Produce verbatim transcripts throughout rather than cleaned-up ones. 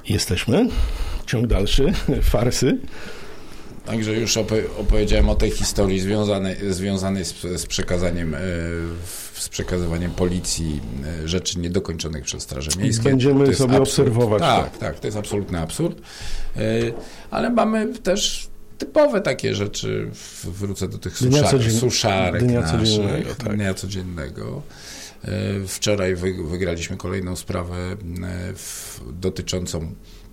Jesteśmy. Ciąg dalszy, farsy. Także już opo- opowiedziałem o tej historii związanej, związanej z, z przekazaniem, z przekazywaniem policji rzeczy niedokończonych przez Straże Miejskie. Będziemy sobie absurd. obserwować. Tak, tak, tak, to jest absolutny absurd. Ale mamy też typowe takie rzeczy, wrócę do tych dnia suszar- codzien... suszarek dnia naszych, codziennego, tak. dnia codziennego. Wczoraj wy, wygraliśmy kolejną sprawę w, dotyczącą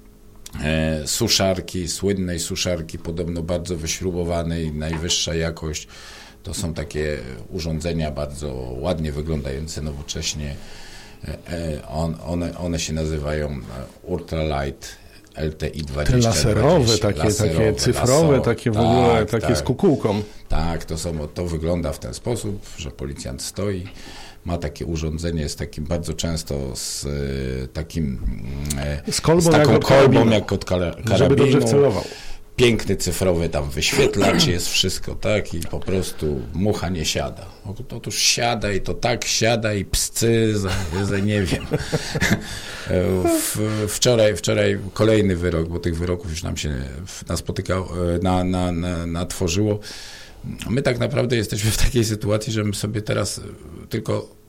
e, suszarki, słynnej suszarki, podobno bardzo wyśrubowanej, najwyższa jakość. To są takie urządzenia bardzo ładnie wyglądające, nowocześnie. E, on, one, one się nazywają Ultralight L T I dwadzieścia. Te laserowe, dwadzieścia, takie, laserowe, takie cyfrowe, laserowe, takie w ogóle, tak, takie tak, z kukułką. Tak, to, są, to wygląda w ten sposób, że policjant stoi, ma takie urządzenie z takim bardzo często z y, takim y, z, kolbą z taką jak kolbą karabinu, jak od karabinu. Żeby dobrze wcelował. Piękny cyfrowy tam wyświetlacz jest, wszystko, tak, i po prostu mucha nie siada. Otóż siada i to tak siada i pscy, za, za nie wiem. W, wczoraj, wczoraj kolejny wyrok, bo tych wyroków już nam się naspotykało, na, na, na, natworzyło. My tak naprawdę jesteśmy w takiej sytuacji, że my sobie teraz tylko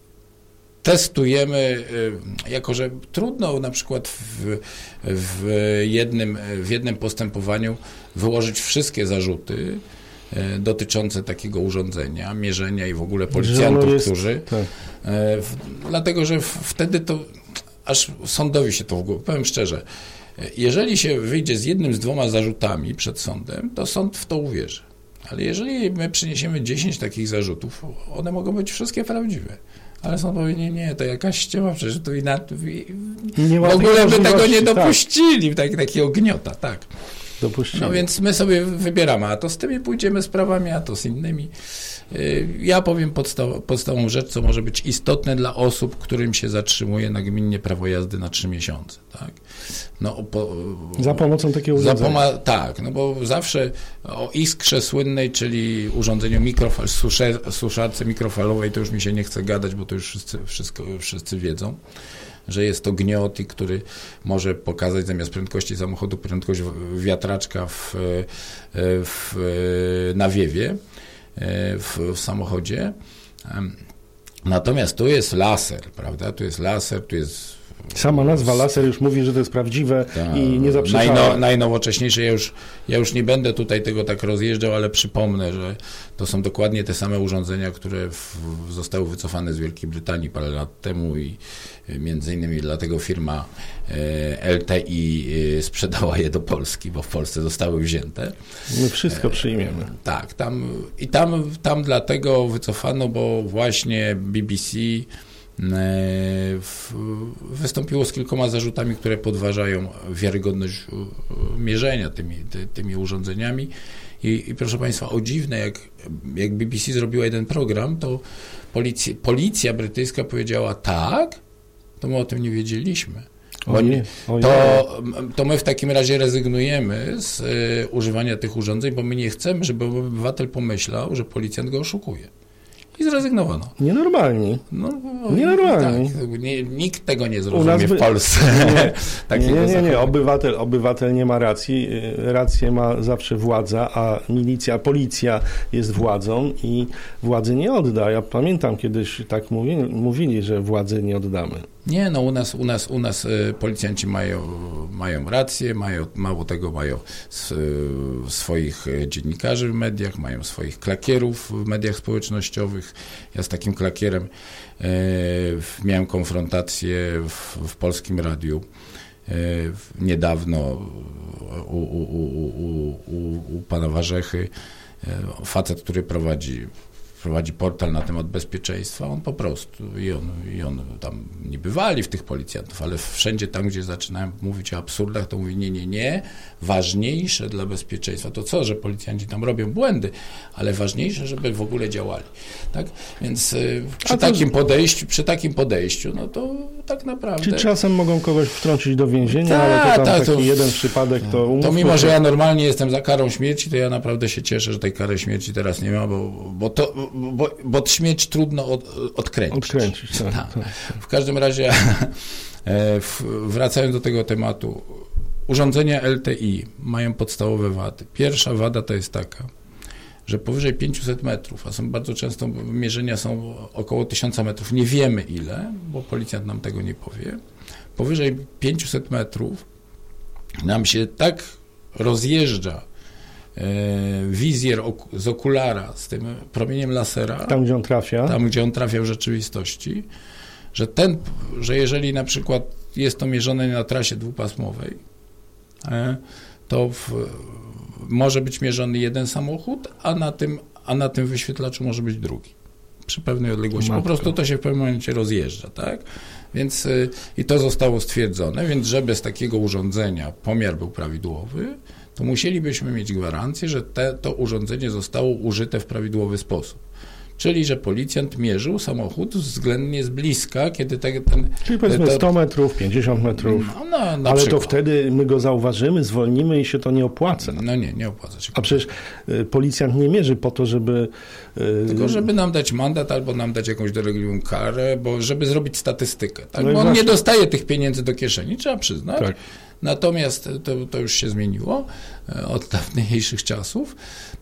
testujemy, jako że trudno na przykład w, w, jednym, w jednym postępowaniu wyłożyć wszystkie zarzuty dotyczące takiego urządzenia, mierzenia i w ogóle policjantów, jest, którzy... Tak. W, dlatego, że w, wtedy to aż sądowi się to w głowie... Powiem szczerze, jeżeli się wyjdzie z jednym, z dwoma zarzutami przed sądem, to sąd w to uwierzy. Ale jeżeli my przyniesiemy dziesięć takich zarzutów, one mogą być wszystkie prawdziwe. Ale sąd powie, nie, nie, to jakaś ściema, przecież to inaczej. W ogóle by tego nie dopuścili, tak. tak, takiego gniota, tak. Dopuścili. No więc my sobie wybieramy, a to z tymi pójdziemy sprawami, a to z innymi. Ja powiem podstaw, podstawową rzecz, co może być istotne dla osób, którym się zatrzymuje nagminnie prawo jazdy na trzy miesiące, tak. No, po, za pomocą takiego urządzenia. Poma- tak, no bo zawsze o iskrze słynnej, czyli urządzeniu mikrofal, susze, suszarce mikrofalowej, to już mi się nie chce gadać, bo to już wszyscy, wszystko, wszyscy wiedzą, że jest to gniot, i który może pokazać zamiast prędkości samochodu prędkość wiatraczka w, w nawiewie w, w samochodzie. Natomiast tu jest laser, prawda? Tu jest laser, tu jest... Sama nazwa laser już mówi, że to jest prawdziwe ta, i nie zaprzeczalne. Najno, najnowocześniejsze. Ja już, ja już nie będę tutaj tego tak rozjeżdżał, ale przypomnę, że to są dokładnie te same urządzenia, które w, zostały wycofane z Wielkiej Brytanii parę lat temu i między innymi dlatego firma L T I sprzedała je do Polski, bo w Polsce zostały wzięte. My wszystko przyjmiemy. Tak, tam i tam, tam dlatego wycofano, bo właśnie B B C wystąpiło z kilkoma zarzutami, które podważają wiarygodność mierzenia tymi, ty, tymi urządzeniami. I, I proszę Państwa, o dziwne, jak, jak B B C zrobiła jeden program, to policja, policja brytyjska powiedziała tak, to my o tym nie wiedzieliśmy. O nie, o to, to my w takim razie rezygnujemy z y, używania tych urządzeń, bo my nie chcemy, żeby obywatel pomyślał, że policjant go oszukuje. I zrezygnowano. Nienormalni. No, Nienormalni. Tak, nie, nikt tego nie zrozumie by... w Polsce. Nie, nie, nie, nie, nie. Obywatel, obywatel nie ma racji. Rację ma zawsze władza, a milicja, policja jest władzą i władzy nie odda. Ja pamiętam kiedyś tak mówi, mówili, że władzy nie oddamy. Nie, no u nas, u nas, u nas y, policjanci mają, mają rację, mają, mało tego mają s, y, swoich dziennikarzy w mediach, mają swoich klakierów w mediach społecznościowych. Ja z takim klakierem y, miałem konfrontację w, w Polskim Radiu y, niedawno u, u, u, u, u, u pana Warzechy. Y, facet, który prowadzi prowadzi portal na temat bezpieczeństwa, on po prostu, i on, i on tam nie bywali w tych policjantów, ale wszędzie tam, gdzie zaczynałem mówić o absurdach, to mówi nie, nie, nie, ważniejsze dla bezpieczeństwa, to co, że policjanci tam robią błędy, ale ważniejsze, żeby w ogóle działali, tak? Więc y, przy, to... takim podejściu, przy takim podejściu, no to tak naprawdę... Czy czasem mogą kogoś wtrącić do więzienia, ta, ale to tam ta, taki to, jeden przypadek, to umówmy. To mimo, że ja normalnie jestem za karą śmierci, to ja naprawdę się cieszę, że tej kary śmierci teraz nie ma, bo, bo to Bo, bo śmierć trudno od, odkręcić. Odkręcić, tak, tak. tak. W każdym razie Wracając do tego tematu, urządzenia L T I mają podstawowe wady. Pierwsza wada to jest taka, że powyżej pięćset metrów, a są bardzo często mierzenia są około tysiąc metrów, nie wiemy ile, bo policjant nam tego nie powie, powyżej pięćset metrów nam się tak rozjeżdża e, wizjer ok- z okulara z tym promieniem lasera, tam gdzie on trafia, tam gdzie on trafia w rzeczywistości, że ten, że jeżeli na przykład jest to mierzone na trasie dwupasmowej, e, to w, może być mierzony jeden samochód, a na tym, a na tym wyświetlaczu może być drugi. Przy pewnej odległości. Matko. Po prostu to się w pewnym momencie rozjeżdża, tak? Więc y, i to zostało stwierdzone, więc żeby z takiego urządzenia pomiar był prawidłowy, to musielibyśmy mieć gwarancję, że te, to urządzenie zostało użyte w prawidłowy sposób. Czyli, że policjant mierzył samochód względnie z bliska, kiedy te, ten... Czyli powiedzmy to, sto metrów, pięćdziesiąt metrów, no, no, na ale przykład. to wtedy my go zauważymy, zwolnimy i się to nie opłaca. No nie, nie opłaca się. A przecież y, policjant nie mierzy po to, żeby... Y, Tylko żeby nam dać mandat albo nam dać jakąś doległą karę, bo żeby zrobić statystykę. Tak? No Bo on właśnie. nie dostaje tych pieniędzy do kieszeni, trzeba przyznać. Tak. Natomiast to, to już się zmieniło e, od dawniejszych czasów.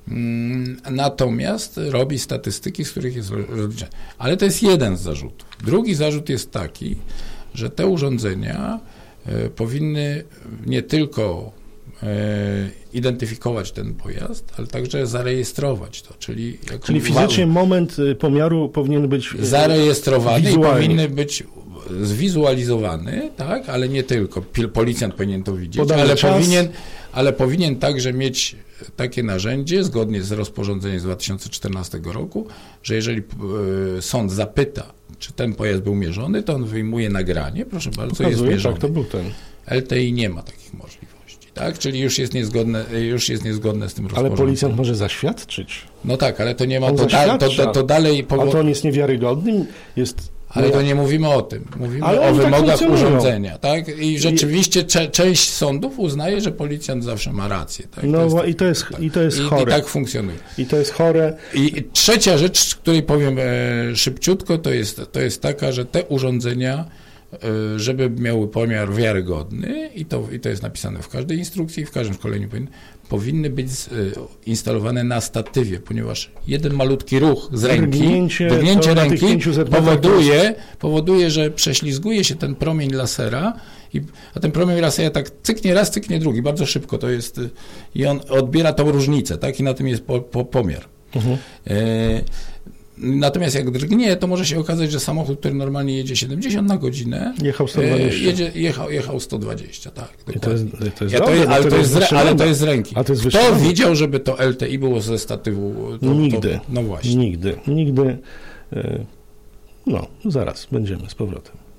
Mm, Natomiast robi statystyki, z których jest rozliczane. Ale to jest jeden z zarzutów. Drugi zarzut jest taki, że te urządzenia e, powinny nie tylko e, identyfikować ten pojazd, ale także zarejestrować to, czyli... jako Czyli fizycznie wa- moment y, pomiaru powinien być y, zarejestrowany wizualnie. i powinny być zwizualizowany, tak, ale nie tylko. Pil- Policjant powinien to widzieć, Podany ale czas. powinien, ale powinien także mieć takie narzędzie, zgodnie z rozporządzeniem z dwa tysiące czternastego roku, że jeżeli y, sąd zapyta, czy ten pojazd był mierzony, to on wyjmuje nagranie, proszę bardzo, jest Pokazuje, mierzony. tak, to był ten. L T I nie ma takich możliwości, tak, czyli już jest niezgodne, już jest niezgodne z tym Ale rozporządzeniem. policjant może zaświadczyć. No tak, ale to nie ma, On to, da, to, zaświadcza. to, to dalej... A powo- to on jest niewiarygodny? Jest... Ale no to ja- nie mówimy o tym. Mówimy Ale o oni tak wymogach funkcjonują. urządzenia, tak? I rzeczywiście cze- część sądów uznaje, że policjant zawsze ma rację. Tak? No To jest, wa- i to jest, i to jest i, chore. I tak funkcjonuje. I to jest chore. I trzecia rzecz, której powiem e, szybciutko, to jest, to jest taka, że te urządzenia, e, żeby miały pomiar wiarygodny, i to, i to jest napisane w każdej instrukcji, w każdym szkoleniu, powinny, powinny być e, instalowane na statywie, ponieważ jeden malutki ruch z ręki, Drgnięcie drgnięcie to na tych ręki pięćset metrach powoduje, powoduje, że prześlizguje się ten promień lasera, i, a ten promień lasera tak cyknie raz, cyknie drugi, bardzo szybko to jest, y, i on odbiera tą różnicę, tak, i na tym jest po, po, pomiar. Mhm. E, Natomiast jak drgnie, to może się okazać, że samochód, który normalnie jedzie siedemdziesiąt na godzinę, Jechał sto e, dwadzieścia. jedzie, jechał, jechał sto dwadzieścia, tak. I to jest, dokładnie. to jest Ja to dobre, jest, bo ale, to to jest, z re- wystrzelone. ale to jest z ręki. A to jest Kto wystrzelone. widział, żeby to L T I było ze statywu? To, Nigdy. To, no właśnie. Nigdy. Nigdy. y, No, zaraz będziemy z powrotem.